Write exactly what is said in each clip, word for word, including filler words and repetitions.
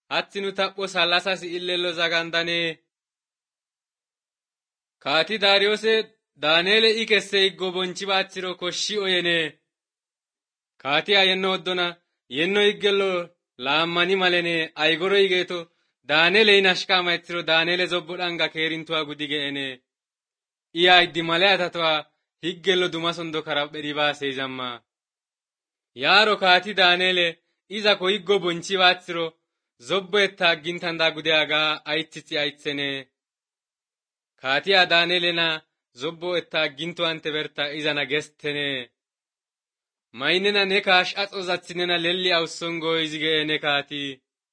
hatti nu tapho sallasas illello zagandane. Kaati Daariyoose Daaneele ikesse iggo bonchi baatsiro koshshi oyene. Kaati ayenno oddona yenno iggello laammani malene aygoro igeeto Daaneele inashkaama etsiro Daaneele zobbodhanga keerintuwa gudige'ene. Iya iddi male atatowa higgello dumasondo karapheri baaseyzamma. Yaaro kaati Daaneele iza ko iggo bonchi baatsiro zobbo etta aggintanda gudeyaga aytiti aytsene. Kaatiya Daaneelena zobbo etta agginto ante berta izana gestene. Maynena ne kaash axo zatsinena lelli awussongo izige'ene kaati.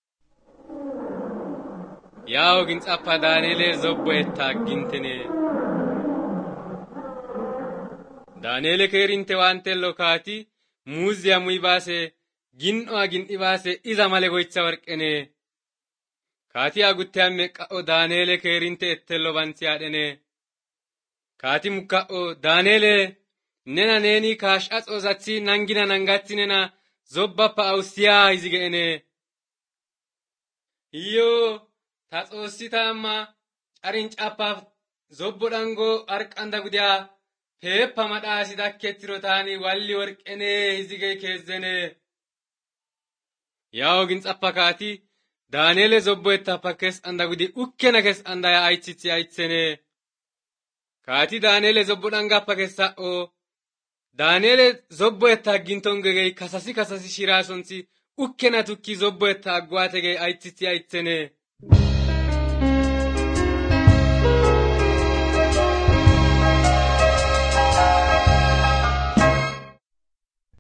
Yaawo ginxappa Daaneele zobbo etta aggintene. Daaneele keerinte waantello kaati muuziya muy baase gin'oa gin'i baase iza male goycha warqene. Kaati agutte amme qa'o Daaneele keerinte ettello banti adhene. Kaati mukka'o Daaneele nena neeni kaash axo zatsi nangina nangatsinena zobbappa awusiyaa izige'ene. Iyo ta xoossita amma carincappaaf zobbodhango arqanda gudiya peeppa madhaasi dakkettiro taani walli worqene izige keezzene. Yaawo ginxappa kaati Daaneele zobbo ettappa kes anda gudi ukkena kes anda ya aytsitsi aytsene. Kaati Daaneele zobbodhangappa kessa'o Daaneele zobbo etta aggintongegey kasasi kasasi shiraasonsi ukkena tukki zobbo etta aggwaategey aytsitsi aytsene.